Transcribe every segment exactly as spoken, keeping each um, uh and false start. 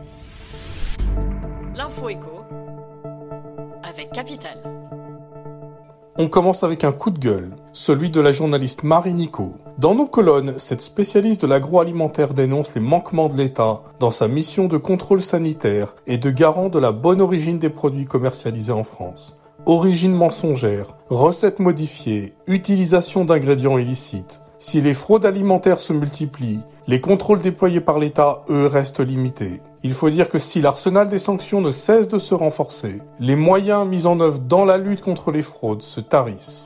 L'info éco avec Capital. On commence avec un coup de gueule, celui de la journaliste Marie Nicot. Dans nos colonnes, cette spécialiste de l'agroalimentaire dénonce les manquements de l'État dans sa mission de contrôle sanitaire et de garant de la bonne origine des produits commercialisés en France. Origine mensongère, recettes modifiées, utilisation d'ingrédients illicites. Si les fraudes alimentaires se multiplient, les contrôles déployés par l'État, eux, restent limités. Il faut dire que si l'arsenal des sanctions ne cesse de se renforcer, les moyens mis en œuvre dans la lutte contre les fraudes se tarissent.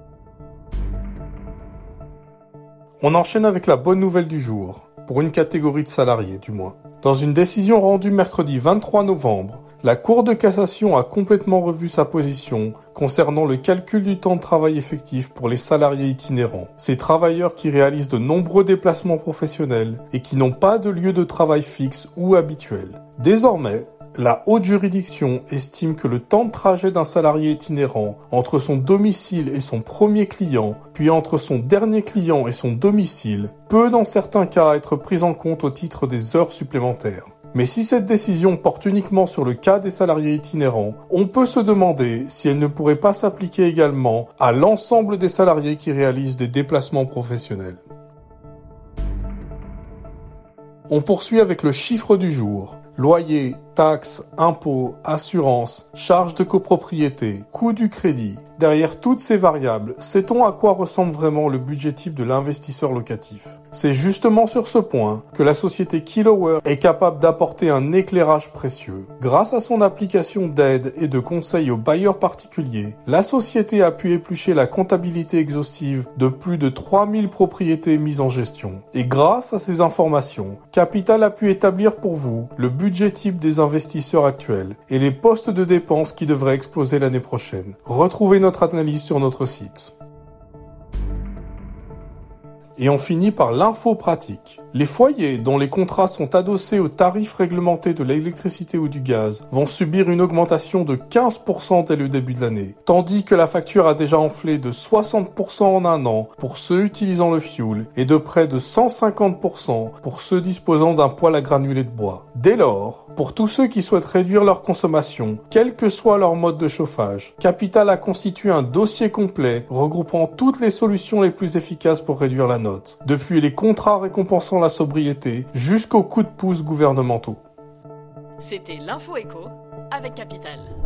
On enchaîne avec la bonne nouvelle du jour, pour une catégorie de salariés du moins. Dans une décision rendue mercredi vingt-trois novembre, la Cour de cassation a complètement revu sa position concernant le calcul du temps de travail effectif pour les salariés itinérants, ces travailleurs qui réalisent de nombreux déplacements professionnels et qui n'ont pas de lieu de travail fixe ou habituel. Désormais, la haute juridiction estime que le temps de trajet d'un salarié itinérant entre son domicile et son premier client, puis entre son dernier client et son domicile, peut dans certains cas être pris en compte au titre des heures supplémentaires. Mais si cette décision porte uniquement sur le cas des salariés itinérants, on peut se demander si elle ne pourrait pas s'appliquer également à l'ensemble des salariés qui réalisent des déplacements professionnels. On poursuit avec le chiffre du jour. Loyer, taxes, impôts, assurances, charges de copropriété, coût du crédit. Derrière toutes ces variables, sait-on à quoi ressemble vraiment le budget type de l'investisseur locatif ? C'est justement sur ce point que la société Kilower est capable d'apporter un éclairage précieux. Grâce à son application d'aide et de conseil aux bailleurs particuliers, la société a pu éplucher la comptabilité exhaustive de plus de trois mille propriétés mises en gestion. Et grâce à ces informations, Capital a pu établir pour vous le budget type des investisseurs actuels et les postes de dépenses qui devraient exploser l'année prochaine. Retrouvez notre analyse sur notre site. Et on finit par l'info pratique. Les foyers dont les contrats sont adossés aux tarifs réglementés de l'électricité ou du gaz vont subir une augmentation de quinze pour cent dès le début de l'année, tandis que la facture a déjà enflé de soixante pour cent en un an pour ceux utilisant le fioul et de près de cent cinquante pour cent pour ceux disposant d'un poêle à granulés de bois. Dès lors, pour tous ceux qui souhaitent réduire leur consommation, quel que soit leur mode de chauffage, Capital a constitué un dossier complet regroupant toutes les solutions les plus efficaces pour réduire la note, depuis les contrats récompensant la sobriété jusqu'aux coups de pouce gouvernementaux. C'était l'Info Éco avec Capital.